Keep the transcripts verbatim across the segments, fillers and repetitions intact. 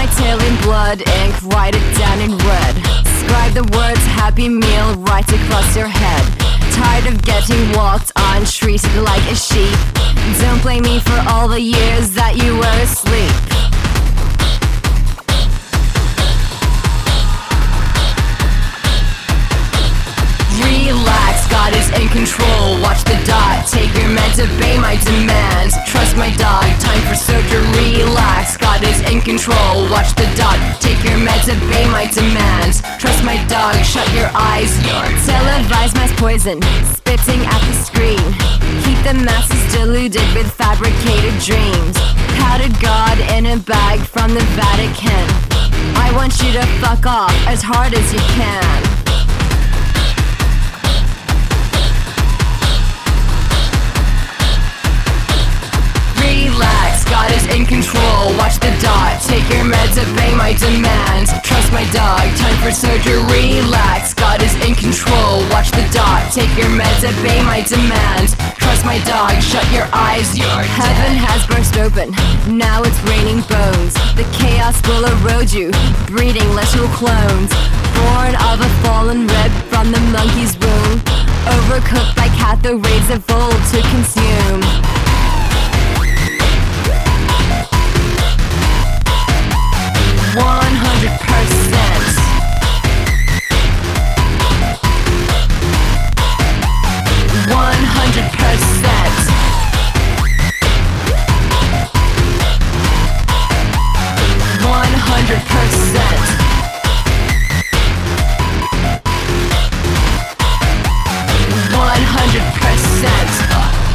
detail in blood ink, write it down in red. Scribe the words happy meal right across your head. Tired of getting walked on, treated like a sheep. Don't blame me for all the years that you were asleep. Relax, God is in control. Watch the dot, take your meds, obey my demands. Trust my dog, time for surgery. Relax, God is in control. Watch the dot, take your meds, obey my demands. Trust my dog, shut your eyes. Televised mass poison, spitting at the screen. Keep the masses deluded with fabricated dreams. Powdered God in a bag from the Vatican. I want you to fuck off as hard as you can. Relax, God is in control. Watch the dot, take your meds, obey my demands. Trust my dog, time for surgery. Relax, God is in control. Watch the dot, take your meds, obey my demands. Trust my dog, shut your eyes, you're Heaven dead. Has burst open, now it's raining bones. The chaos will erode you, breeding literal clones. Born of a fallen rib from the monkey's womb. Overcooked by cathode rays of old to consume. One hundred percent. One hundred percent. One hundred percent. One hundred percent.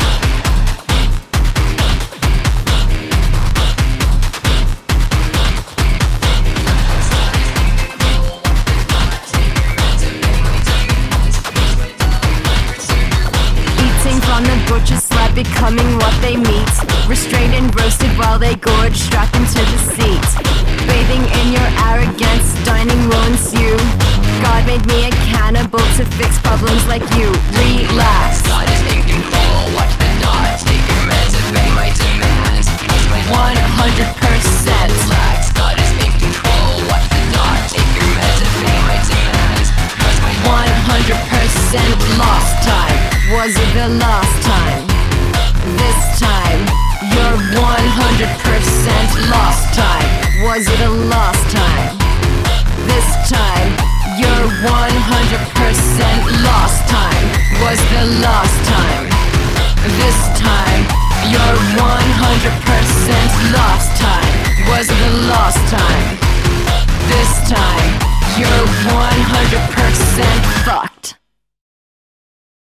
On the butcher's slab, becoming what they meet. Restrained and roasted while they gorge, strapped into the seat. Bathing in your arrogance, dining will ensue. God made me a cannibal to fix problems like you. Relax, God is in control. Watch the dot, take your meds, obey my demands. One hundred percent. Relax, God is in control. Watch the dot, take your meds, obey my demands. One hundred percent lost time. Was it the last time? This time, you're one hundred percent lost time. Was it a lost time? This time, you're one hundred percent lost time. Was the last time? This time, you're one hundred percent lost time. Was the last time? This time, you're one hundred percent fucked.